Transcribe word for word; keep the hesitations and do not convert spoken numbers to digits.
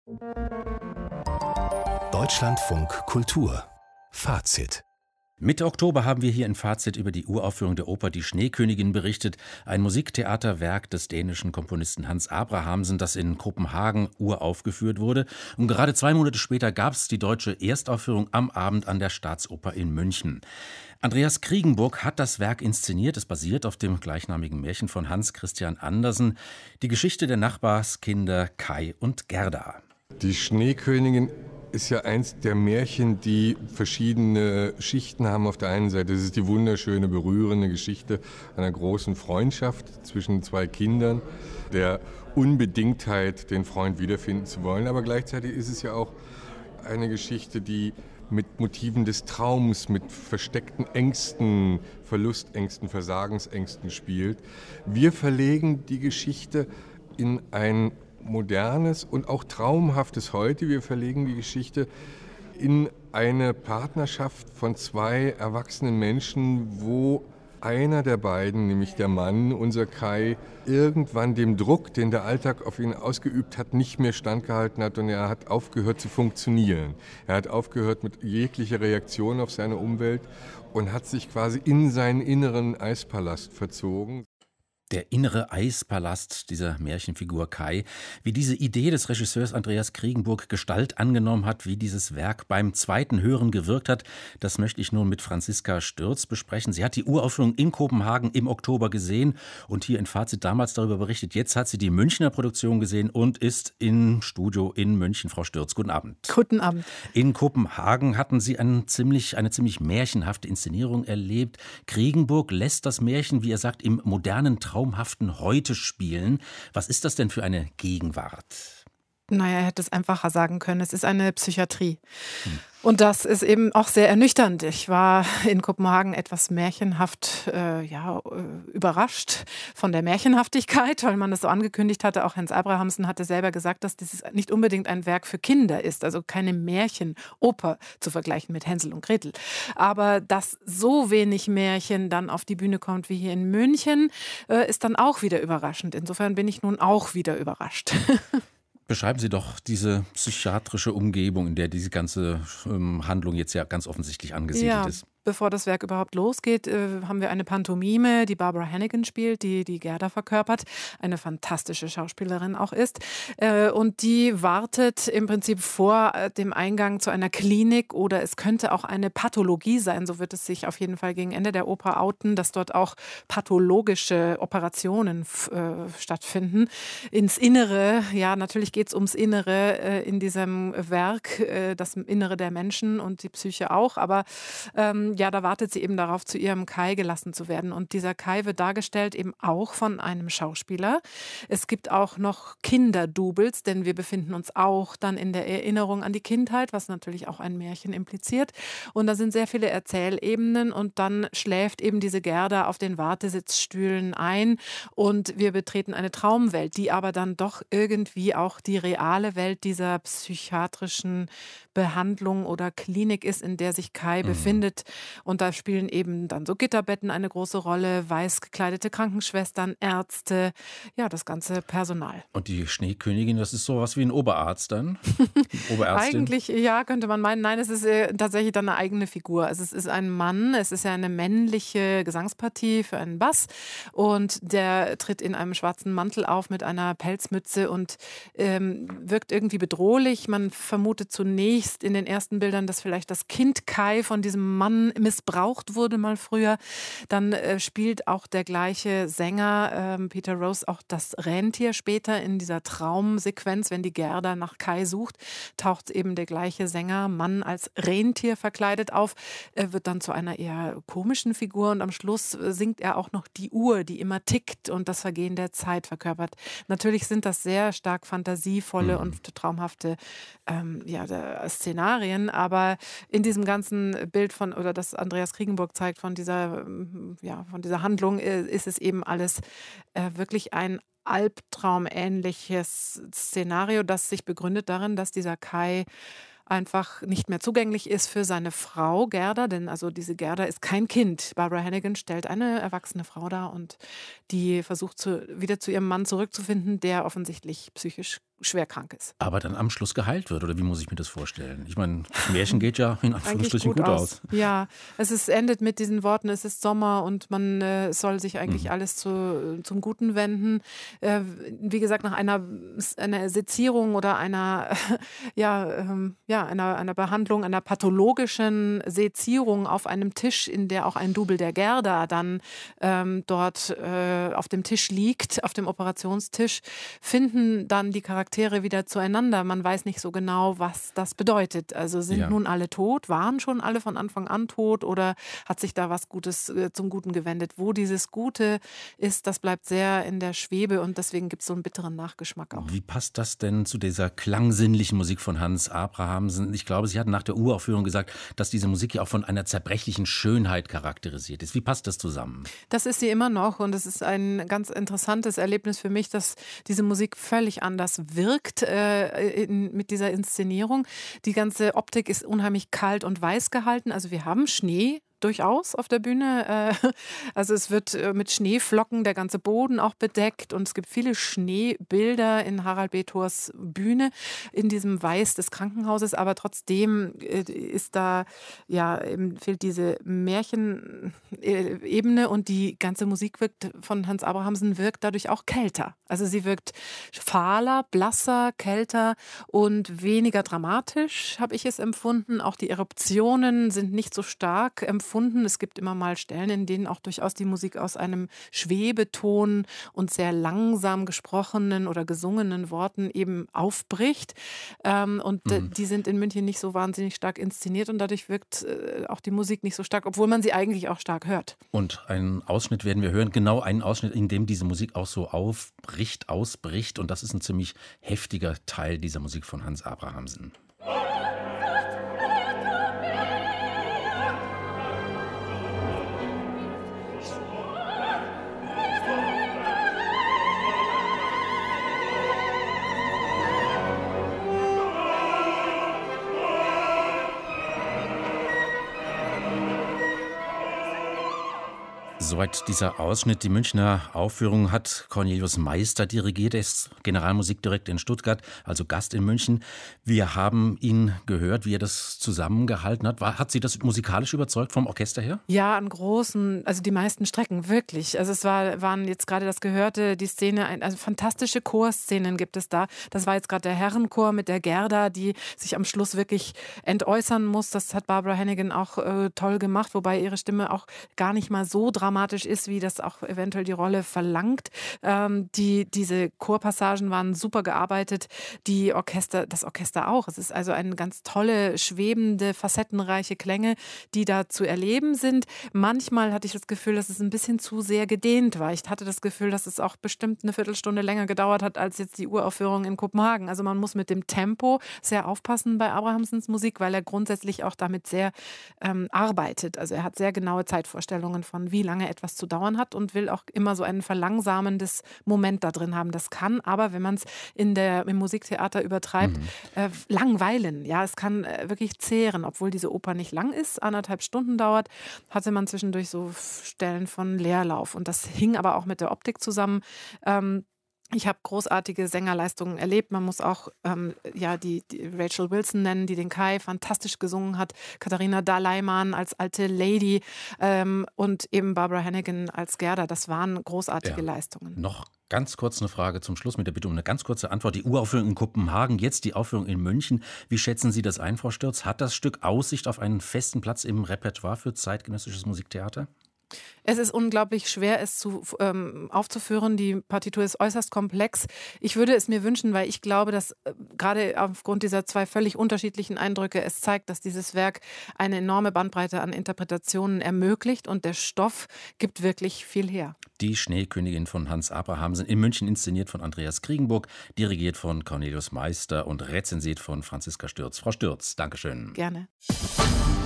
Deutschlandfunk Kultur Fazit. Mitte Oktober haben wir hier in Fazit über die Uraufführung der Oper Die Schneekönigin berichtet, ein Musiktheaterwerk des dänischen Komponisten Hans Abrahamsen, das in Kopenhagen uraufgeführt wurde. Und gerade zwei Monate später gab es die deutsche Erstaufführung am Abend an der Staatsoper in München. Andreas Kriegenburg hat das Werk inszeniert. Es basiert auf dem gleichnamigen Märchen von Hans Christian Andersen. Die Geschichte der Nachbarskinder Kai und Gerda. Die Schneekönigin ist ja eins der Märchen, die verschiedene Schichten haben. Auf der einen Seite ist es die wunderschöne, berührende Geschichte einer großen Freundschaft zwischen zwei Kindern, der Unbedingtheit, den Freund wiederfinden zu wollen. Aber gleichzeitig ist es ja auch eine Geschichte, die mit Motiven des Traums, mit versteckten Ängsten, Verlustängsten, Versagensängsten spielt. Wir verlegen die Geschichte in ein modernes und auch traumhaftes Heute. Wir verlegen die Geschichte in eine Partnerschaft von zwei erwachsenen Menschen, wo einer der beiden, nämlich der Mann, unser Kai, irgendwann dem Druck, den der Alltag auf ihn ausgeübt hat, nicht mehr standgehalten hat und er hat aufgehört zu funktionieren. Er hat aufgehört mit jeglicher Reaktion auf seine Umwelt und hat sich quasi in seinen inneren Eispalast verzogen. Der innere Eispalast dieser Märchenfigur Kai, wie diese Idee des Regisseurs Andreas Kriegenburg Gestalt angenommen hat, wie dieses Werk beim zweiten Hören gewirkt hat, das möchte ich nun mit Franziska Stürz besprechen. Sie hat die Uraufführung in Kopenhagen im Oktober gesehen und hier in Fazit damals darüber berichtet. Jetzt hat sie die Münchner Produktion gesehen und ist im Studio in München. Frau Stürz, guten Abend. Guten Abend. In Kopenhagen hatten Sie eine ziemlich, eine ziemlich märchenhafte Inszenierung erlebt. Kriegenburg lässt das Märchen, wie er sagt, im modernen Traum traumhaften Heute spielen. Was ist das denn für eine Gegenwart? Naja, er hätte es einfacher sagen können. Es ist eine Psychiatrie. Hm. Und das ist eben auch sehr ernüchternd. Ich war in Kopenhagen etwas märchenhaft äh, ja, äh, überrascht von der Märchenhaftigkeit, weil man das so angekündigt hatte. Auch Hans Abrahamsen hatte selber gesagt, dass dieses nicht unbedingt ein Werk für Kinder ist, also keine Märchenoper zu vergleichen mit Hänsel und Gretel. Aber dass so wenig Märchen dann auf die Bühne kommt wie hier in München, äh, ist dann auch wieder überraschend. Insofern bin ich nun auch wieder überrascht. Beschreiben Sie doch diese psychiatrische Umgebung, in der diese ganze ähm, Handlung jetzt ja ganz offensichtlich angesiedelt ja. ist. Bevor das Werk überhaupt losgeht, äh, haben wir eine Pantomime, die Barbara Hannigan spielt, die die Gerda verkörpert, eine fantastische Schauspielerin auch ist. Äh, und die wartet im Prinzip vor äh, dem Eingang zu einer Klinik oder es könnte auch eine Pathologie sein, so wird es sich auf jeden Fall gegen Ende der Oper outen, dass dort auch pathologische Operationen f- äh, stattfinden. Ins Innere, ja natürlich geht es ums Innere äh, in diesem Werk, äh, das Innere der Menschen und die Psyche auch, aber ähm, ja, da wartet sie eben darauf, zu ihrem Kai gelassen zu werden. Und dieser Kai wird dargestellt eben auch von einem Schauspieler. Es gibt auch noch Kinderdoubles, denn wir befinden uns auch dann in der Erinnerung an die Kindheit, was natürlich auch ein Märchen impliziert. Und da sind sehr viele Erzählebenen und dann schläft eben diese Gerda auf den Wartesitzstühlen ein und wir betreten eine Traumwelt, die aber dann doch irgendwie auch die reale Welt dieser psychiatrischen Behandlung oder Klinik ist, in der sich Kai mhm. befindet. Und da spielen eben dann so Gitterbetten eine große Rolle, weiß gekleidete Krankenschwestern, Ärzte, ja, das ganze Personal. Und die Schneekönigin, das ist sowas wie ein Oberarzt dann? Oberärztin? Eigentlich, ja, könnte man meinen. Nein, es ist äh, tatsächlich dann eine eigene Figur. Also es ist ein Mann, es ist ja eine männliche Gesangspartie für einen Bass und der tritt in einem schwarzen Mantel auf mit einer Pelzmütze und ähm, wirkt irgendwie bedrohlich. Man vermutet zunächst in den ersten Bildern, dass vielleicht das Kind Kai von diesem Mann missbraucht wurde mal früher. Dann äh, spielt auch der gleiche Sänger, äh, Peter Rose, auch das Rentier später in dieser Traumsequenz, wenn die Gerda nach Kai sucht, taucht eben der gleiche Sänger, Mann als Rentier verkleidet auf, er wird dann zu einer eher komischen Figur und am Schluss singt er auch noch die Uhr, die immer tickt und das Vergehen der Zeit verkörpert. Natürlich sind das sehr stark fantasievolle mhm. und traumhafte ähm, ja, Szenarien, aber in diesem ganzen Bild von, oder das Andreas Kriegenburg zeigt, von dieser, ja, von dieser Handlung, ist es eben alles äh, wirklich ein albtraumähnliches Szenario, das sich begründet darin, dass dieser Kai einfach nicht mehr zugänglich ist für seine Frau Gerda, denn also diese Gerda ist kein Kind. Barbara Hannigan stellt eine erwachsene Frau dar und die versucht zu, wieder zu ihrem Mann zurückzufinden, der offensichtlich psychisch schwer krank ist. Aber dann am Schluss geheilt wird, oder wie muss ich mir das vorstellen? Ich meine, das Märchen geht ja in Anführungsstrichen gut, gut aus. aus. Ja, es ist, endet mit diesen Worten, es ist Sommer und man äh, soll sich eigentlich mhm. alles zu, zum Guten wenden. Äh, wie gesagt, nach einer, einer Sezierung oder einer, ja, ähm, ja, einer, einer Behandlung, einer pathologischen Sezierung auf einem Tisch, in der auch ein Double der Gerda dann ähm, dort äh, auf dem Tisch liegt, auf dem Operationstisch, finden dann die Charaktere wieder zueinander. Man weiß nicht so genau, was das bedeutet. Also sind ja. nun alle tot, waren schon alle von Anfang an tot oder hat sich da was Gutes äh, zum Guten gewendet? Wo dieses Gute ist, das bleibt sehr in der Schwebe und deswegen gibt es so einen bitteren Nachgeschmack auch. Wie passt das denn zu dieser klangsinnlichen Musik von Hans Abrahamsen? Ich glaube, Sie hatten nach der Uraufführung gesagt, dass diese Musik ja auch von einer zerbrechlichen Schönheit charakterisiert ist. Wie passt das zusammen? Das ist sie immer noch und es ist ein ganz interessantes Erlebnis für mich, dass diese Musik völlig anders wirkt äh, in, mit dieser Inszenierung. Die ganze Optik ist unheimlich kalt und weiß gehalten. Also wir haben Schnee durchaus auf der Bühne. Also es wird mit Schneeflocken der ganze Boden auch bedeckt und es gibt viele Schneebilder in Harald Betors Bühne in diesem Weiß des Krankenhauses, aber trotzdem ist da, ja, eben fehlt diese Märchenebene und die ganze Musik wirkt von Hans Abrahamsen wirkt dadurch auch kälter. Also sie wirkt fahler, blasser, kälter und weniger dramatisch, habe ich es empfunden. Auch die Eruptionen sind nicht so stark empfunden. Es gibt immer mal Stellen, in denen auch durchaus die Musik aus einem Schwebeton und sehr langsam gesprochenen oder gesungenen Worten eben aufbricht. Und mhm. die sind in München nicht so wahnsinnig stark inszeniert und dadurch wirkt auch die Musik nicht so stark, obwohl man sie eigentlich auch stark hört. Und einen Ausschnitt werden wir hören, genau einen Ausschnitt, in dem diese Musik auch so aufbricht, ausbricht. Und das ist ein ziemlich heftiger Teil dieser Musik von Hans Abrahamsen. Soweit dieser Ausschnitt. Die Münchner Aufführung hat Cornelius Meister dirigiert. Er ist Generalmusikdirektor in Stuttgart, also Gast in München. Wir haben ihn gehört, wie er das zusammengehalten hat. War, hat Sie das musikalisch überzeugt vom Orchester her? Ja, an großen, also die meisten Strecken, wirklich. Also es war, waren jetzt gerade das Gehörte, die Szene, also fantastische Chorszenen gibt es da. Das war jetzt gerade der Herrenchor mit der Gerda, die sich am Schluss wirklich entäußern muss. Das hat Barbara Hannigan auch äh, toll gemacht, wobei ihre Stimme auch gar nicht mal so dramatisch ist, wie das auch eventuell die Rolle verlangt. Ähm, die, diese Chorpassagen waren super gearbeitet, die Orchester, das Orchester auch. Es ist also eine ganz tolle, schwebende, facettenreiche Klänge, die da zu erleben sind. Manchmal hatte ich das Gefühl, dass es ein bisschen zu sehr gedehnt war. Ich hatte das Gefühl, dass es auch bestimmt eine Viertelstunde länger gedauert hat, als jetzt die Uraufführung in Kopenhagen. Also man muss mit dem Tempo sehr aufpassen bei Abrahamsens Musik, weil er grundsätzlich auch damit sehr ähm, arbeitet. Also er hat sehr genaue Zeitvorstellungen von, wie lange etwas zu dauern hat und will auch immer so ein verlangsamendes Moment da drin haben. Das kann aber, wenn man es in der, im Musiktheater übertreibt, mhm. äh, langweilen. Ja, es kann äh, wirklich zehren, obwohl diese Oper nicht lang ist, anderthalb Stunden dauert, hatte man zwischendurch so Stellen von Leerlauf. Und das hing aber auch mit der Optik zusammen. Ähm, Ich habe großartige Sängerleistungen erlebt. Man muss auch ähm, ja, die, die Rachel Wilson nennen, die den Kai fantastisch gesungen hat. Katharina Daleimann als alte Lady ähm, und eben Barbara Hannigan als Gerda. Das waren großartige ja. Leistungen. Noch ganz kurz eine Frage zum Schluss mit der Bitte um eine ganz kurze Antwort. Die Uraufführung in Kopenhagen, jetzt die Aufführung in München. Wie schätzen Sie das ein, Frau Stürz? Hat das Stück Aussicht auf einen festen Platz im Repertoire für zeitgenössisches Musiktheater? Es ist unglaublich schwer, es zu, ähm, aufzuführen. Die Partitur ist äußerst komplex. Ich würde es mir wünschen, weil ich glaube, dass äh, gerade aufgrund dieser zwei völlig unterschiedlichen Eindrücke es zeigt, dass dieses Werk eine enorme Bandbreite an Interpretationen ermöglicht und der Stoff gibt wirklich viel her. Die Schneekönigin von Hans Abrahamsen in München, inszeniert von Andreas Kriegenburg, dirigiert von Cornelius Meister und rezensiert von Franziska Stürz. Frau Stürz, Dankeschön. Gerne.